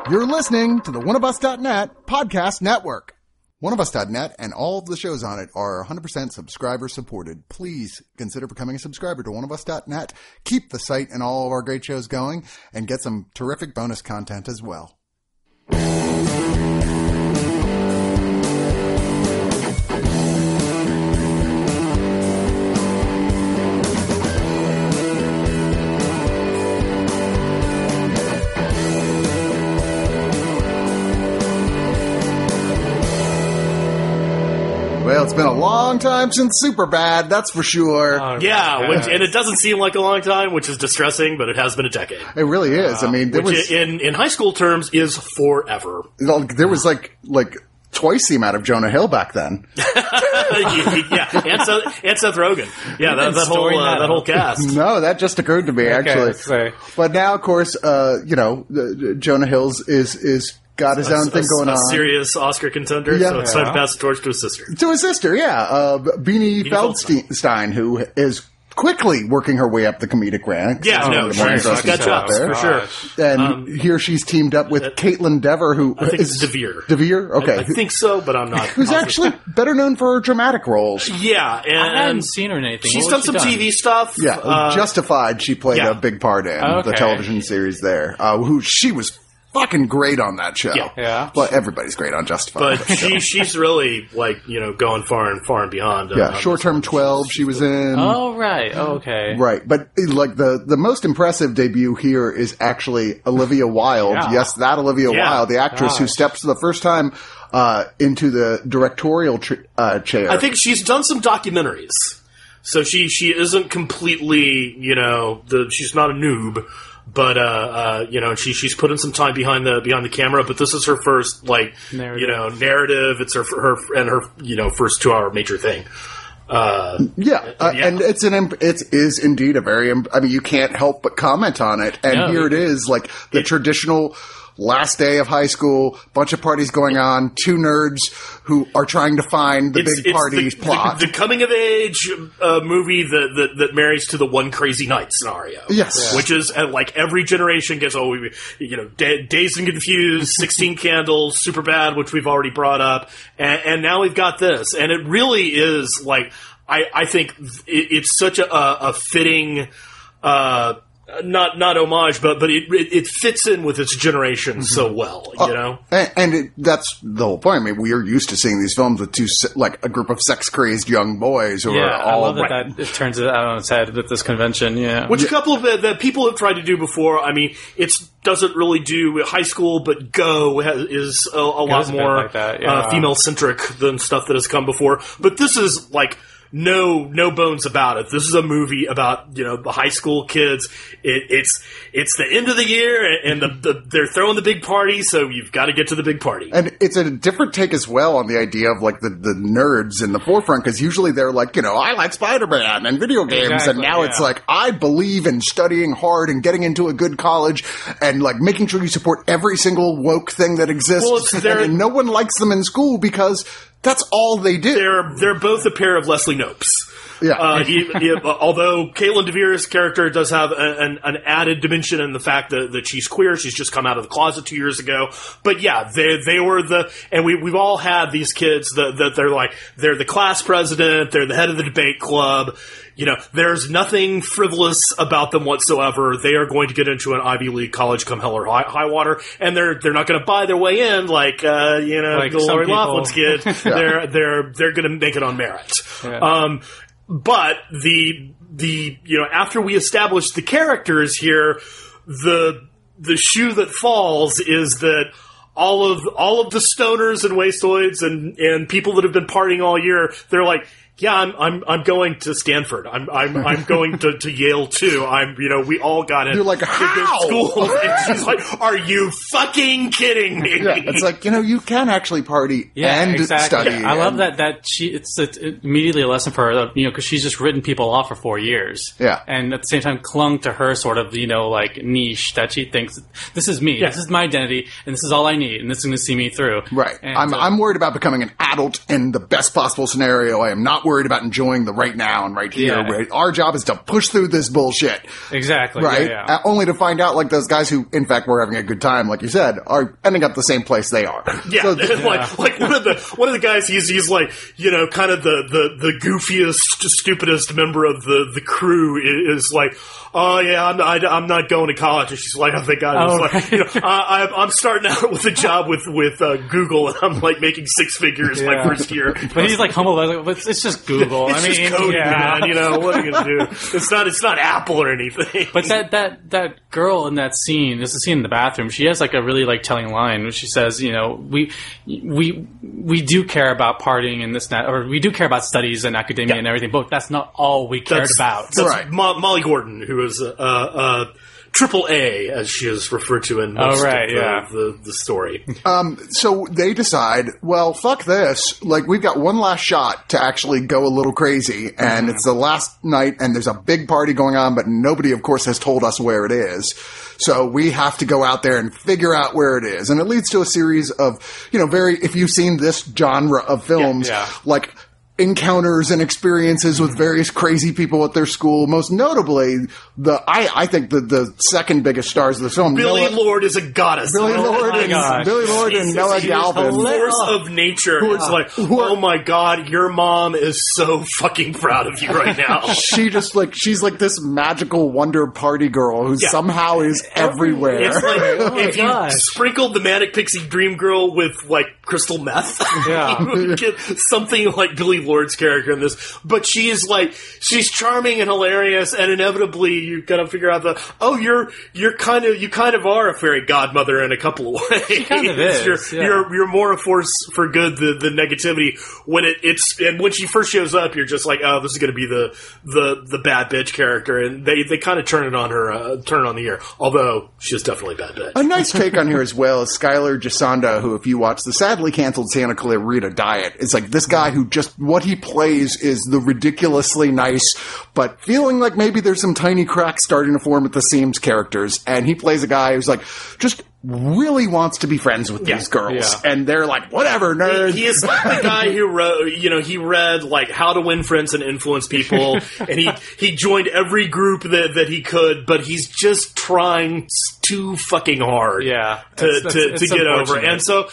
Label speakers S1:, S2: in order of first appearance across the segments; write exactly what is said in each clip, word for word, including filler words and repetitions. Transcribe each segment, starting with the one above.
S1: You're listening to the one of us dot net podcast network. one of us dot net and all of the shows on it are one hundred percent subscriber supported. Please consider becoming a subscriber to one of us dot net. Keep the site and all of our great shows going and get some terrific bonus content as well. Well, it's been a long time since Superbad, that's for sure.
S2: Oh, yeah, which, and it doesn't seem like a long time, which is distressing, but it has been a decade.
S1: It really is. Uh, I mean, there
S2: which
S1: was
S2: in in high school terms is forever.
S1: There was like like twice the amount of Jonah Hill back then.
S2: yeah, and, so, and Seth Rogen. Yeah, that, that whole uh, that whole cast.
S1: No, that just occurred to me actually.
S3: Okay,
S1: but now, of course, uh, you know, uh, Jonah Hill's is is. Got his
S2: a,
S1: own thing
S2: a,
S1: going
S2: a
S1: on.
S2: A serious Oscar contender,
S1: yeah.
S2: so it's
S1: yeah.
S2: time to pass the torch to his sister.
S1: To his sister, yeah. Uh, Beanie, Beanie Feldstein, Feldstein, who is quickly working her way up the comedic ranks.
S2: Yeah, no, sure. She's got jobs, for sure.
S1: And
S2: um,
S1: here she's teamed up with uh, Caitlin Dever, who
S2: I think
S1: is...
S2: DeVere.
S1: DeVere? Okay.
S2: I, I think so, but I'm not.
S1: Who's actually better known for her dramatic roles.
S2: Yeah, and...
S3: I haven't seen her in anything.
S2: She's
S3: what
S2: done
S3: she
S2: some
S3: done?
S2: T V stuff.
S1: Yeah,
S2: uh,
S1: Justified, she played
S2: yeah.
S1: a big part in,
S3: okay.
S1: the television series there. Uh, who she was... fucking great on that show.
S2: Yeah.
S3: yeah.
S1: Well, everybody's great on Justified.
S2: But she, she's really, like, you know, going far and far and beyond. Uh,
S1: yeah, Short Term twelve she was in.
S3: Oh, right. Oh, okay.
S1: Right. But, like, the, the most impressive debut here is actually Olivia Wilde.
S3: Yeah.
S1: Yes, that Olivia
S2: yeah.
S1: Wilde, the actress
S3: Gosh.
S1: who steps for the first time uh, into the directorial tr- uh, chair.
S2: I think she's done some documentaries. So she, she isn't completely, you know, the she's not a noob. But uh, uh, you know, she she's putting some time behind the behind the camera. But this is her first, like,
S3: narrative.
S2: you know, narrative. It's her her and her you know first two hour major thing. Uh,
S1: yeah, uh,
S2: yeah,
S1: and it's an it is indeed a very. I mean, you can't help but comment on it. And
S3: no,
S1: here it is, like the it, traditional. Last day of high school, bunch of parties going on, two nerds who are trying to find the
S2: it's,
S1: big
S2: it's
S1: party
S2: the,
S1: plot.
S2: The, the coming of age uh, movie that, that that marries to the One Crazy Night scenario.
S1: Yes.
S2: Yeah. Which is uh, like every generation gets, oh, we, you know, da- Dazed and Confused, sixteen Candles, Superbad, which we've already brought up, and, and now we've got this. And it really is like, I, I think it, it's such a, a fitting, uh, Not not homage, but but it it, it fits in with its generation mm-hmm. so well, you uh, know.
S1: And, and it, that's the whole point. I mean, we are used to seeing these films with two like a group of sex crazed young boys who
S3: yeah,
S1: are all.
S3: I love that,
S1: right.
S3: that it turns it out on its head with this convention. Yeah,
S2: which
S1: yeah.
S2: a couple of the, the people have tried to do before. I mean, it doesn't really do high school, but Go has, is a, a lot
S3: a
S2: more
S3: like that, yeah.
S2: uh, female centric than stuff that has come before. But this is like. No, no bones about it. This is a movie about, you know, the high school kids. It, it's it's the end of the year, and the, the, they're throwing the big party, so you've got to get to the big party.
S1: And it's a different take as well on the idea of, like, the, the nerds in the forefront, because usually they're like, you know, I like Spider-Man and video games,
S3: exactly,
S1: and now
S3: yeah.
S1: it's like, I believe in studying hard and getting into a good college and, like, making sure you support every single woke thing that exists.
S2: Well, it's their-
S1: and no one likes them in school because that's all they do.
S2: They're they're both a pair of Leslie Knopes.
S1: Yeah.
S2: Uh, he, he, although Caitlin DeVere's character does have a, an, an added dimension in the fact that, that she's queer, she's just come out of the closet two years ago. But yeah, they they were the, and we we've all had these kids that that they're like they're the class president, they're the head of the debate club. You know, there's nothing frivolous about them whatsoever. They are going to get into an Ivy League college come hell or high, high water, and they're they're not going to buy their way in like uh, you know
S3: like
S2: the Lori
S3: people.
S2: Loughlin's kid.
S1: yeah.
S2: They're they're they're going to make it on merit.
S3: Yeah.
S2: Um, but the the you know after we establish the characters here, the the shoe that falls is that all of all of the stoners and wastoids and and people that have been partying all year, they're like, yeah, I'm I'm I'm going to Stanford. I'm I'm I'm going to, to Yale too. I'm you know we all got in.
S1: You're like, how?
S2: School. And she's like, are you fucking kidding me?
S1: Yeah, it's like, you know, you can actually party
S3: Yeah,
S1: and
S3: exactly.
S1: study.
S3: I love
S1: and-
S3: that that she it's, it's immediately a lesson for her, you know, because she's just written people off for four years.
S1: Yeah.
S3: And at the same time clung to her sort of, you know, like niche that she thinks, this is me,
S2: Yeah.
S3: this is my identity, and this is all I need, and this is going to see me through.
S1: Right.
S3: And,
S1: I'm
S3: uh,
S1: I'm worried about becoming an adult in the best possible scenario. I am not not worried about enjoying the right now and right here.
S3: Yeah.
S1: Right? Our job is to push through this bullshit.
S3: Exactly.
S1: Right?
S3: Yeah, yeah.
S1: Uh, only to find out, like, those guys who, in fact, were having a good time, like you said, are ending up the same place they are.
S2: Yeah,
S1: So,
S2: like like one of the one of the guys, he's he's like, you know, kind of the the, the goofiest, stupidest member of the, the crew is, is like, oh yeah, I'm I, I'm not going to college. And she's like, oh thank God.
S3: Oh,
S2: It's like,
S3: right.
S2: you know, I, I'm I'm starting out with a job with with uh, Google, and I'm like making six figures my
S3: Yeah.
S2: first year.
S3: But he's like humble. Like, it's, it's just Google.
S2: It's
S3: I mean,
S2: just coding,
S3: yeah.
S2: man. You know what are you gonna do? It's not it's not Apple or anything.
S3: But that, that, that girl in that scene, there's a scene in the bathroom, she has like a really like telling line where she says, you know, we we we do care about partying and this and that, or we do care about studies and academia
S2: Yeah.
S3: and everything, but that's not all we cared
S2: That's-
S3: about.
S2: That's
S1: Right.
S2: Mo- Molly Gordon, who is uh, uh, triple A, as she is referred to in most
S3: Oh, right,
S2: of the,
S3: yeah.
S2: the, the story.
S1: So they decide, well, fuck this. Like, we've got one last shot to actually go a little crazy, and it's the last night, and there's a big party going on, but nobody, of course, has told us where it is. So we have to go out there and figure out where it is. And it leads to a series of, you know, very, if you've seen this genre of films,
S3: Yeah, yeah.
S1: like, encounters and experiences with various crazy people at their school. Most notably, the I, I think the, the second biggest stars of the film,
S2: Billy
S1: Noah-
S2: Lord is a goddess.
S1: Billy
S2: Oh
S1: Lord
S3: my
S1: and
S3: gosh.
S1: Billy Lord and
S2: Jesus,
S1: Noah
S2: he is
S1: Galvin.
S2: the force of nature. It's like, oh my god, your mom is so fucking proud of you right now.
S1: She just like she's like this magical wonder party girl who
S2: Yeah.
S1: somehow is everywhere.
S2: It's like if you
S3: gosh.
S2: sprinkled the Manic Pixie Dream Girl with like crystal meth,
S3: Yeah.
S2: you would get something like Billy Lord's character in this. But she is like she's charming and hilarious, and inevitably you gotta figure out the oh you're you're kind of you kind of are a fairy godmother in a couple of ways. She
S3: kind of is,
S2: You're,
S3: yeah.
S2: you're you're more a force for good than the negativity. When it, it's and when she first shows up, you're just like, oh, this is gonna be the the the bad bitch character, and they they kind of turn it on her, uh, turn it on the ear. Although she is definitely a bad bitch.
S1: A nice take on here as well is Skylar Gisanda, who, if you watch the sadly canceled Santa Clarita Diet, it's like this guy who just, what he plays is the ridiculously nice, but feeling like maybe there's some tiny cracks starting to form at the seams characters. And he plays a guy who's like, just really wants to be friends with
S2: Yeah.
S1: these girls.
S3: Yeah.
S1: And they're like, whatever, nerd.
S2: He is like the guy who wrote, you know, he read like How to Win Friends and Influence People, and he he joined every group that that he could, but he's just trying too fucking hard,
S3: Yeah.
S2: to
S3: That's-
S2: to,
S3: that's-
S2: to
S3: it's
S2: get over.
S3: unfortunate.
S2: And so,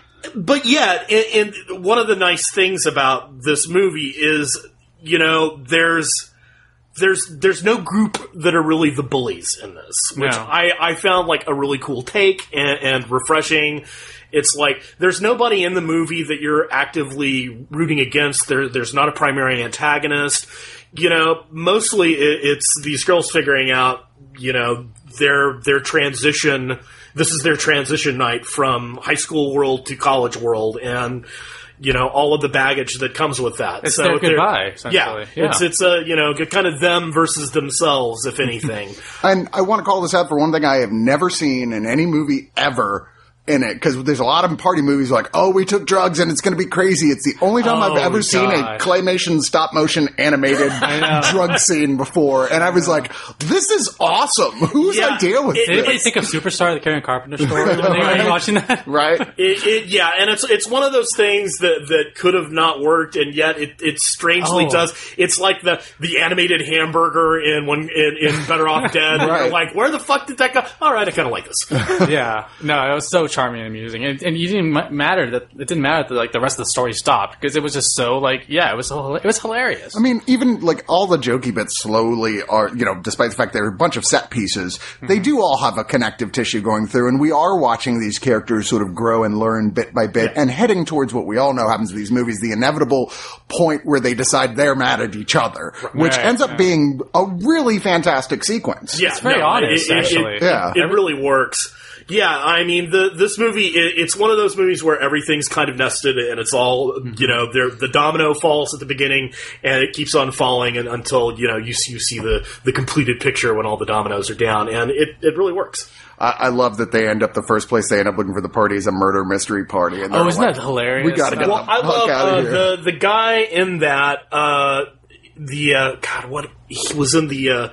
S2: but yeah, and, and one of the nice things about this movie is, you know, there's. There's there's no group that are really the bullies in this, which
S3: No.
S2: I, I found like a really cool take and, and refreshing. It's like there's nobody in the movie that you're actively rooting against. There there's not a primary antagonist. You know, mostly it, it's these girls figuring out, you know, their their transition. This is their transition night from high school world to college world, and you know, all of the baggage that comes with that.
S3: It's their
S2: they're-
S3: goodbye,
S2: Yeah,
S3: essentially. Yeah.
S2: it's it's a you know kind of them versus themselves, if anything.
S1: And I want to call this out for one thing I have never seen in any movie ever in it, because there's a lot of party movies like, oh, we took drugs and it's going to be crazy. It's the only time I've
S3: Oh,
S1: ever seen a
S3: God.
S1: claymation stop motion animated drug scene before. And I was like, this is awesome. Whose
S2: Yeah.
S1: idea was
S2: It-
S3: Did anybody
S1: this?
S3: think of Superstar, the Karen Carpenter story? when they were watching that?
S1: Right?
S2: It, it, yeah, and it's it's one of those things that, that could have not worked, and yet it, it strangely
S3: Oh.
S2: does. It's like the, the animated hamburger in one in, in Better Off Dead. And
S1: Right.
S2: you're like, where the fuck did that go? All right, I kind of like this.
S3: Yeah, no, it was so charming and amusing, and, and you didn't ma- matter that it didn't matter that like the rest of the story stopped because it was just so like yeah, it was so, it was hilarious.
S1: I mean, even like all the jokey bits slowly are, you know, despite the fact they're a bunch of set pieces, they do all have a connective tissue going through, and we are watching these characters sort of grow and learn bit by bit and heading towards what we all know happens in these movies, the inevitable point where they decide they're mad at each other, which
S3: Right,
S1: ends up
S3: yeah.
S1: being a really fantastic sequence.
S2: Yeah,
S3: It's very
S2: no,
S3: honest,
S2: it, it,
S3: actually.
S2: It,
S1: Yeah.
S2: it, it really works. Yeah, I mean, the this movie, it, it's one of those movies where everything's kind of nested, and it's all, you know, there the domino falls at the beginning, and it keeps on falling and, until, you know, you see, you see the, the completed picture when all the dominoes are down, and it, it really works.
S1: I, I love that they end up, the first place they end up looking for the party is a murder mystery party. And they're
S3: oh, isn't
S1: like,
S3: that hilarious?
S1: We gotta get
S2: Well,
S1: the
S2: I
S1: fuck
S2: love
S1: out
S2: uh,
S1: of here.
S2: the the guy in that, uh, the, uh, God, what, he was in the, uh,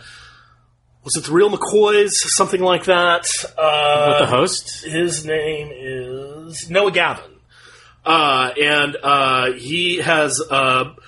S2: was it the Real McCoys, something like that? Uh,
S3: With the host?
S2: His name is Noah Gavin. Uh, and uh, he has uh,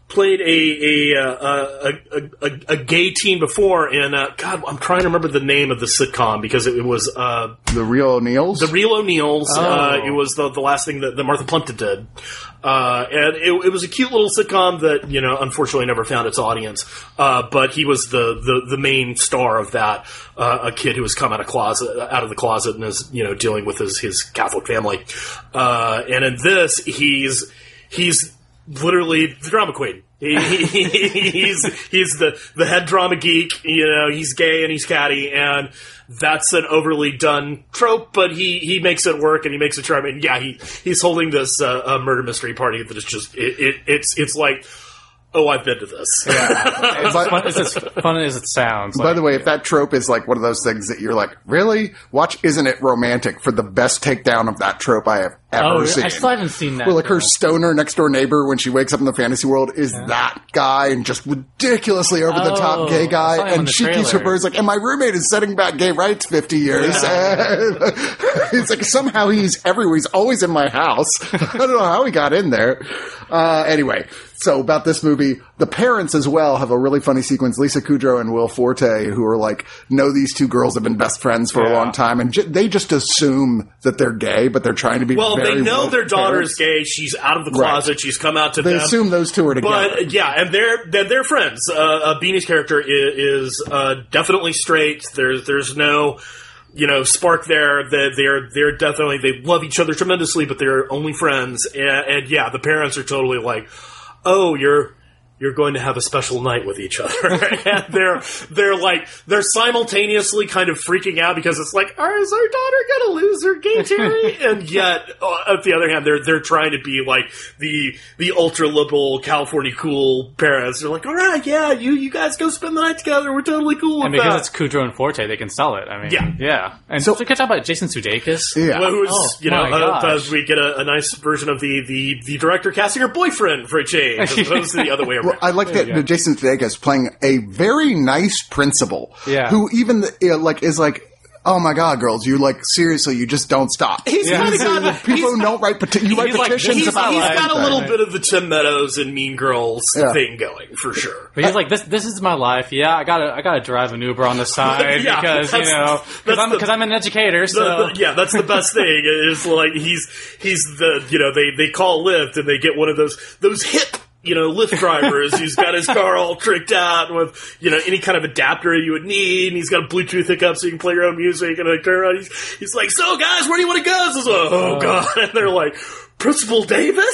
S2: played a a, uh, a, a, a, a gay teen before, and uh, God, I'm trying to remember the name of the sitcom because it, it was uh,
S1: The Real O'Neills.
S2: The Real O'Neills.
S3: Oh.
S2: Uh, it was the the last thing that, that Martha Plimpton did, uh, and it, it was a cute little sitcom that you know unfortunately never found its audience. Uh, but he was the, the, the main star of that, uh, a kid who has come out of closet out of the closet and is you know dealing with his his Catholic family. Uh, and in this, he's he's literally the drama queen. He, he, he's he's the, the head drama geek. You know, he's gay and he's catty, and that's an overly done trope, but he, he makes it work and he makes it charming. Yeah, he he's holding this uh, a murder mystery party that is just it, it it's it's like. Oh, I've been to this.
S3: Yeah. It's, as fun, it's as fun as it sounds.
S1: By
S3: like,
S1: the way, if that trope is like one of those things that you're like, really? Watch Isn't It Romantic for the best takedown of that trope I have ever
S3: oh,
S1: seen.
S3: I still haven't seen that.
S1: Well, like her
S3: though.
S1: stoner next door neighbor when she wakes up in the fantasy world is yeah. that guy and just ridiculously over the top
S3: Oh,
S1: gay
S3: I
S1: guy.
S3: saw him in
S1: And
S3: the
S1: she keeps her
S3: trailer.
S1: birds like, and my roommate is setting back gay rights fifty years.
S3: Yeah.
S1: And he's like, somehow he's everywhere. He's always in my house. I don't know how he got in there. Uh, anyway. So about this movie, the parents as well have a really funny sequence. Lisa Kudrow and Will Forte, who are like, know these two girls have been best friends for
S3: Yeah.
S1: a long time, and j- they just assume that they're gay, but they're trying to be
S2: well,
S1: very
S2: they know
S1: woke
S2: their daughter
S1: parents.
S2: is gay. She's out of the closet.
S1: Right.
S2: She's come out to
S1: They
S2: them.
S1: assume those two are together.
S2: But yeah, and they're they're, they're friends. Uh, uh, Beanie's character is, is uh, definitely straight. There's there's no. You know, spark there. They're, they're they're definitely they love each other tremendously, but they're only friends. And, and yeah, the parents are totally like, "Oh, you're you're going to have a special night with each other." And they're they're like they're simultaneously kind of freaking out because it's like, "Oh, is our daughter going to lose her gay Terry?" And yet, uh, on the other hand, they're they're trying to be like the the ultra liberal California cool parents. They're like, "All right, yeah, you you guys go spend the night together. We're totally cool with
S3: And because
S2: that."
S3: it's Kudrow and Forte, they can sell it. I mean,
S2: Yeah.
S3: yeah. And
S1: So-
S3: so, we could talk about Jason Sudeikis.
S1: Yeah.
S2: Well, who's,
S3: Oh,
S2: you know,
S3: my
S2: uh,
S3: gosh.
S2: as we get a, a nice version of the, the, the director casting her boyfriend for a change, as opposed to the other way around.
S1: Well, I like that
S3: you go.
S1: Jason Sudeikis playing a very nice principal,
S3: Yeah.
S1: who even you know, like is like, oh my god, girls, you like seriously, you just don't stop.
S2: He's
S3: Yeah.
S2: kind of
S1: These are the
S2: got
S1: people who don't write peti- you write
S3: he's like,
S1: petitions
S2: he's,
S1: about
S2: he's
S3: life.
S2: got a
S1: everything.
S2: little bit of the Tim Meadows and Mean Girls
S1: Yeah.
S2: thing going, for sure.
S3: But he's like, this This is my life. Yeah, I gotta I gotta drive an Uber on the side
S2: Yeah,
S3: because you
S2: that's-
S3: know
S2: that's
S3: because I'm
S2: the-
S3: because I'm an educator. So
S2: The- the- yeah, that's the best thing. Is like he's he's the you know they they call Lyft and they get one of those those hip you know Lyft drivers who's got his car all tricked out with you know any kind of adapter you would need, and he's got a Bluetooth hookup so you can play your own music. And like turn around, he's he's like, "So guys, where do you want to go?" So, oh god, and they're like, "Principal Davis."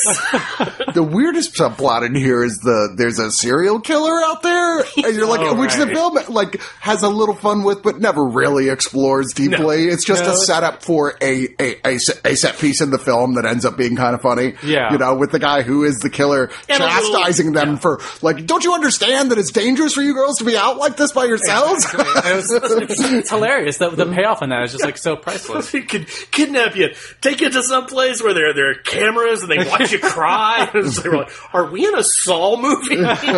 S1: The weirdest subplot in here is the there's a serial killer out there, and you're like,
S3: Oh,
S1: which the
S3: right.
S1: film like has a little fun with, but never really explores deeply. It's just
S3: No.
S1: a setup for a, a a se- a set piece in the film that ends up being kind of funny.
S3: Yeah.
S1: you know, with the guy who is the killer
S2: And a little-
S1: chastising them
S2: yeah.
S1: for like, don't you understand that it's dangerous for you girls to be out like this by yourselves?
S3: It was- it's, it's hilarious. The, the payoff on that is just like so priceless.
S2: They could kidnap you, take you to some place where there there are cameras and they watch you cry. And it's like, are we in a Saw movie?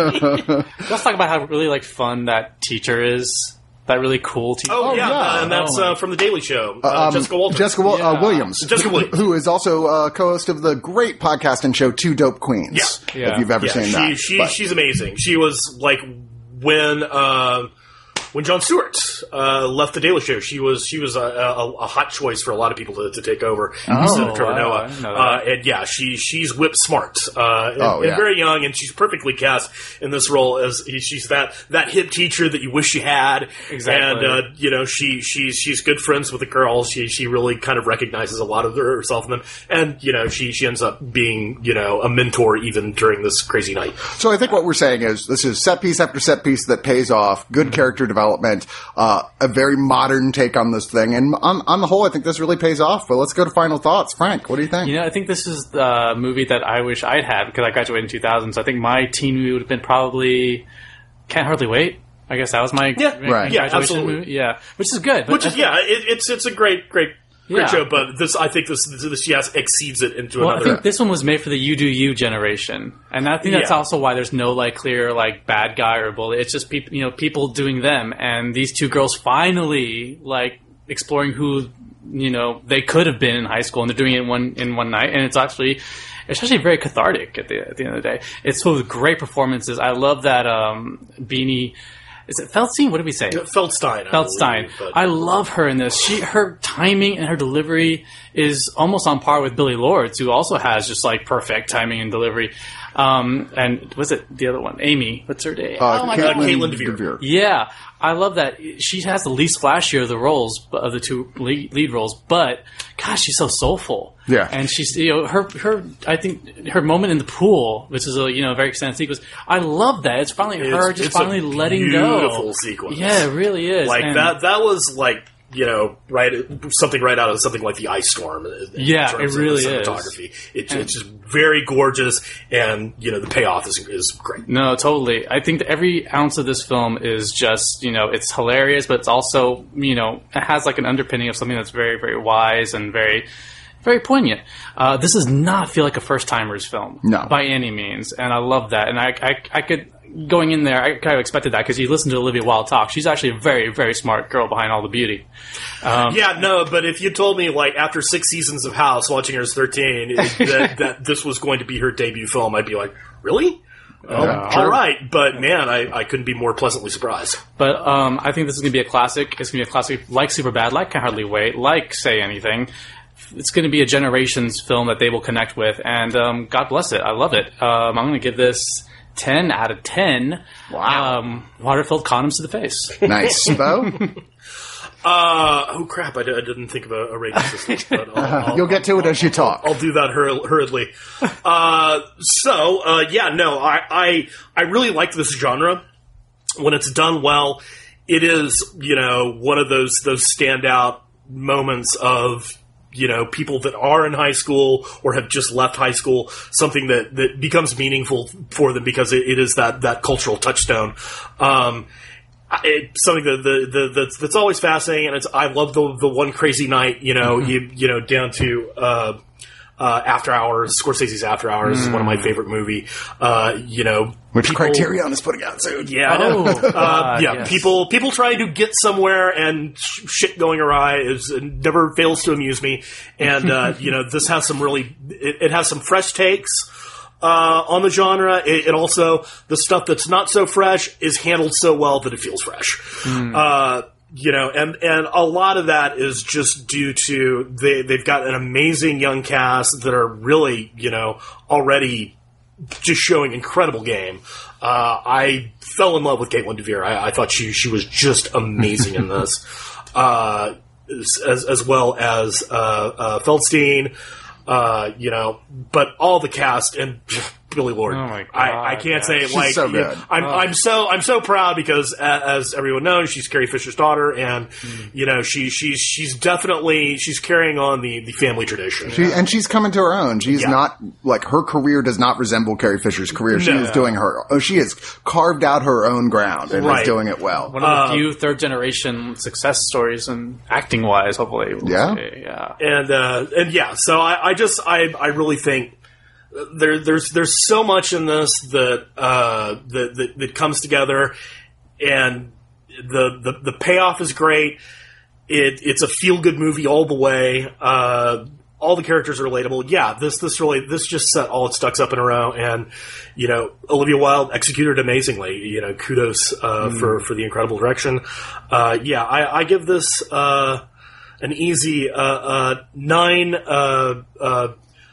S3: Let's talk about how really like fun that teacher is. That really cool teacher.
S2: Oh, yeah,
S1: yeah.
S2: uh, and that's
S3: Oh, my-
S2: uh, from The Daily Show. Uh,
S1: Um,
S2: Jessica Walter.
S1: Jessica Wil- uh,
S3: Yeah.
S1: Williams.
S2: Jessica Williams.
S1: Who is also uh, co-host of the great podcast and show Two Dope Queens.
S2: Yeah.
S3: Yeah.
S1: If you've ever
S2: yeah,
S1: seen
S2: she,
S1: that.
S2: she,
S1: But-
S2: she's amazing. She was like when uh, when Jon Stewart uh, left The Daily Show. She was she was a, a, a hot choice for a lot of people to, to take over instead of Trevor
S3: wow, I
S2: Noah.
S3: didn't know that.
S2: Uh, and yeah, she she's whip smart uh, and,
S1: Oh,
S2: and
S1: yeah.
S2: very young, and she's perfectly cast in this role as she's that that hip teacher that you wish you had.
S3: Exactly.
S2: And uh, you know she she's she's good friends with the girls. She she really kind of recognizes a lot of herself in them, and you know she she ends up being you know a mentor even during this crazy night.
S1: So I think what we're saying is this is set piece after set piece that pays off, good character development, uh, a very modern take on this thing. And on, on the whole, I think this really pays off. But let's go to final thoughts. Frank, what do you think?
S3: You know, I think this is the movie that I wish I'd had because I graduated in two thousand. So I think my teen movie would have been probably Can't Hardly Wait. I guess that was my,
S2: Yeah,
S3: my
S1: right.
S2: Yeah,
S3: graduation
S2: absolutely.
S3: movie. Yeah, which is good. but
S2: Which is
S3: I-
S2: yeah, it, it's it's a great great great
S3: Yeah.
S2: show, but this I think this this, this yes exceeds it into
S3: Well, I
S2: another.
S3: think this one was made for the you do you generation, and I think that's
S2: Yeah.
S3: also why there's no like clear like bad guy or bully. It's just people, you know, people doing them, and these two girls finally like exploring who you know they could have been in high school, and they're doing it in one in one night, and it's actually it's actually very cathartic at the at the end of the day. It's full of great performances. I love that um, Beanie. Is it Feldstein? What did we say?
S2: Feldstein. I
S3: Feldstein.
S2: believe,
S3: I love her in this. She, her timing and her delivery is almost on par with Billie Lourdes, who also has just like perfect timing and delivery. Um, and was it the other one? Amy. What's her name?
S1: Uh,
S3: oh my
S1: Caitlin,
S3: God.
S2: Caitlin DeVere.
S1: DeVere.
S3: Yeah, I love that. She has the least flashier of the roles, of the two lead, lead roles, but gosh, she's so soulful.
S1: Yeah.
S3: And she's, you know, her, her, I think her moment in the pool, which is a, you know, very extended sequence. I love that. It's finally
S2: It's,
S3: her just
S2: it's
S3: finally
S2: a
S3: letting go.
S2: Beautiful sequence.
S3: Yeah, it really is.
S2: Like
S3: And
S2: that, that was like, you know, right, something right out of something like the Ice Storm. In
S3: Yeah,
S2: terms
S3: it really
S2: of the
S3: is.
S2: cinematography. It, it's just very gorgeous, and you know the payoff is is great.
S3: No, totally. I think that every ounce of this film is just, you know, it's hilarious, but it's also, you know, it has like an underpinning of something that's very, very wise and very, very poignant. Uh, this does not feel like a first-timers film.
S1: No.
S3: By any means. And I love that. And I, I, I could, going in there, I kind of expected that because you listen to Olivia Wilde talk. She's actually a very, very smart girl behind all the beauty. Um,
S2: Yeah, no, but if you told me like after six seasons of House, watching her as thirteen, that, that this was going to be her debut film, I'd be like, really? Oh,
S1: Yeah,
S2: all
S1: true.
S2: right, but man, I, I couldn't be more pleasantly surprised.
S3: But um, I think this is going to be a classic. It's going to be a classic like Superbad, like Can Hardly Wait, like Say Anything. It's going to be a generations film that they will connect with, and um, God bless it. I love it. Um, I'm going to give this ten out of ten.
S1: Wow.
S3: Um, water-filled condoms to the face.
S1: Nice. Bo?
S2: Uh, oh crap, I, d- I didn't think of a, a rating system. But I'll, I'll,
S1: You'll get to it as you talk.
S2: I'll do that hur- hurriedly. Uh, so, uh, yeah, no, I, I, I really like this genre. When it's done well, it is, you know, one of those, those standout moments of, you know, people that are in high school or have just left high school, something that, that becomes meaningful for them because it, it is that, that cultural touchstone. Um, It's something that the, the that's, that's always fascinating, and it's I love the the One Crazy Night, you know,
S1: Mm-hmm.
S2: you you know down to uh, uh, After Hours, Scorsese's After Hours is one of my favorite movie. Uh, you know,
S1: Which
S2: people-
S1: Criterion is putting out soon.
S2: Yeah, I know.
S3: Oh,
S2: uh,
S3: God,
S2: yeah.
S3: yes.
S2: People people trying to get somewhere and sh- shit going awry is it never fails to amuse me, and uh, you know this has some really it, it has some fresh takes. Uh, on the genre, it, it also, the stuff that's not so fresh is handled so well that it feels fresh.
S3: Mm.
S2: Uh, you know, and, and a lot of that is just due to they, they've got an amazing young cast that are really, you know, already just showing incredible game. Uh, I fell in love with Caitlin DeVere. I, I thought she, she was just amazing in this. Uh, as, as well as, uh, uh, Feldstein. Uh, you know, but all the cast and Billie Lourdes.
S3: Oh my God,
S2: I, I can't
S3: yeah.
S2: say it
S1: She's
S2: like
S1: so
S2: you know,
S1: good.
S2: I'm
S3: Oh.
S2: I'm so I'm so proud because uh, as everyone knows, she's Carrie Fisher's daughter, and
S1: Mm.
S2: you know she she's she's definitely she's carrying on the, the family tradition.
S1: She, and she's coming to her own. She's
S2: Yeah.
S1: not, like, her career does not resemble Carrie Fisher's career. She
S2: No.
S1: is doing her, oh, she has carved out her own ground and
S2: Right.
S1: is doing it well.
S3: One of the
S2: Uh,
S3: few third generation success stories, and acting wise, hopefully. we'll
S1: Yeah.
S3: say, yeah.
S2: and uh, and yeah, so I, I just I I really think there there's there's so much in this that uh that that, that comes together, and the, the the payoff is great. It it's a feel good movie all the way. Uh, all the characters are relatable. Yeah, this this really this just set all its ducks up in a row, and you know Olivia Wilde executed amazingly. You know, kudos uh,
S1: Mm.
S2: for for the incredible direction. Uh, yeah, I, I give this uh, an easy uh, uh, nine. Uh, uh,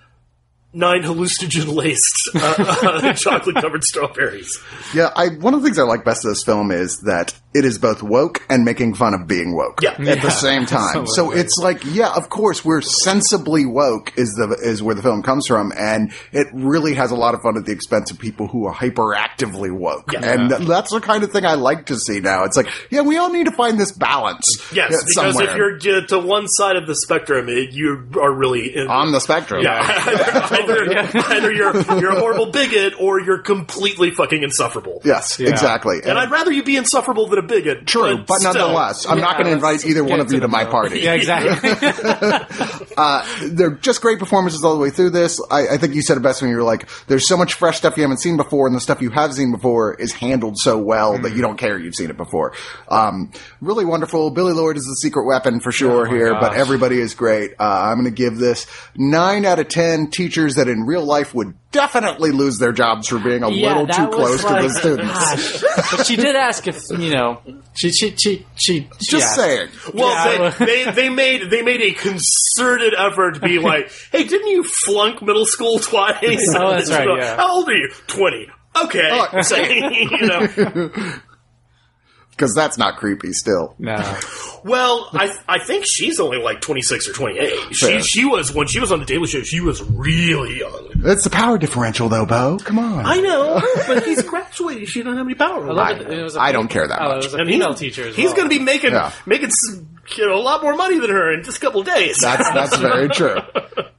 S2: Nine hallucinogen-laced uh, uh, chocolate-covered strawberries.
S1: Yeah, I, one of the things I like best of this film is that it is both woke and making fun of being woke
S2: Yeah.
S1: at
S3: Yeah,
S1: the same time. So
S3: absolutely.
S1: it's like, yeah, of course, we're sensibly woke is the is where the film comes from, and it really has a lot of fun at the expense of people who are hyperactively woke.
S2: Yeah.
S1: And that's the kind of thing I like to see now. It's like, yeah, we all need to find this balance.
S2: Yes,
S1: uh,
S2: because
S1: somewhere
S2: if you're uh, to one side of the spectrum, it, you are really in,
S1: on the spectrum.
S2: yeah. either, either you're you're a horrible bigot or you're completely fucking insufferable.
S1: Yes,
S3: Yeah.
S1: exactly.
S2: And I'd rather you be insufferable than a bigot.
S1: True, but
S2: still.
S1: nonetheless, I'm not
S3: Yeah,
S1: going to invite
S3: let's
S1: either
S3: get
S1: one of
S3: to
S1: you to
S3: the
S1: my
S3: middle.
S1: party.
S3: Yeah, exactly.
S1: Uh, they're just great performances all the way through this. I, I think you said it best when you were like, there's so much fresh stuff you haven't seen before, and the stuff you have seen before is handled so well mm. that you don't care you've seen it before. Um, really wonderful. Billy Lord is the secret weapon for sure oh here, gosh. But everybody is great. Uh, I'm going to give this nine out of ten teachers that in real life would definitely lose their jobs for being a
S3: yeah,
S1: little too close
S3: like,
S1: to the students.
S3: Gosh. But she did ask if, you know, she, she, she, she
S1: just
S3: yeah.
S1: saying.
S2: Well,
S3: Yeah.
S2: they, they they made they made a concerted effort to be like, hey, didn't you flunk middle school twice?
S3: Oh, that's right. Yeah.
S2: How old are you? Twenty. Okay.
S1: Oh.
S2: So, you know.
S1: Because that's not creepy still.
S3: No.
S2: Well, I I think she's only like twenty-six or twenty-eight. She
S1: Fair.
S2: she was when she was on the Daily Show. She was really young.
S1: That's the power differential, though, Bo. Come on.
S2: I know, but he's graduated. She don't have any power.
S3: I, love
S1: I,
S3: it. It was a
S1: I don't care that
S3: oh,
S1: much.
S3: It was a
S2: And
S3: female
S2: he's,
S3: teacher as
S2: He's
S3: well.
S2: going to be making
S1: Yeah.
S2: making you know, a lot more money than her in just a couple of days.
S1: That's that's very true.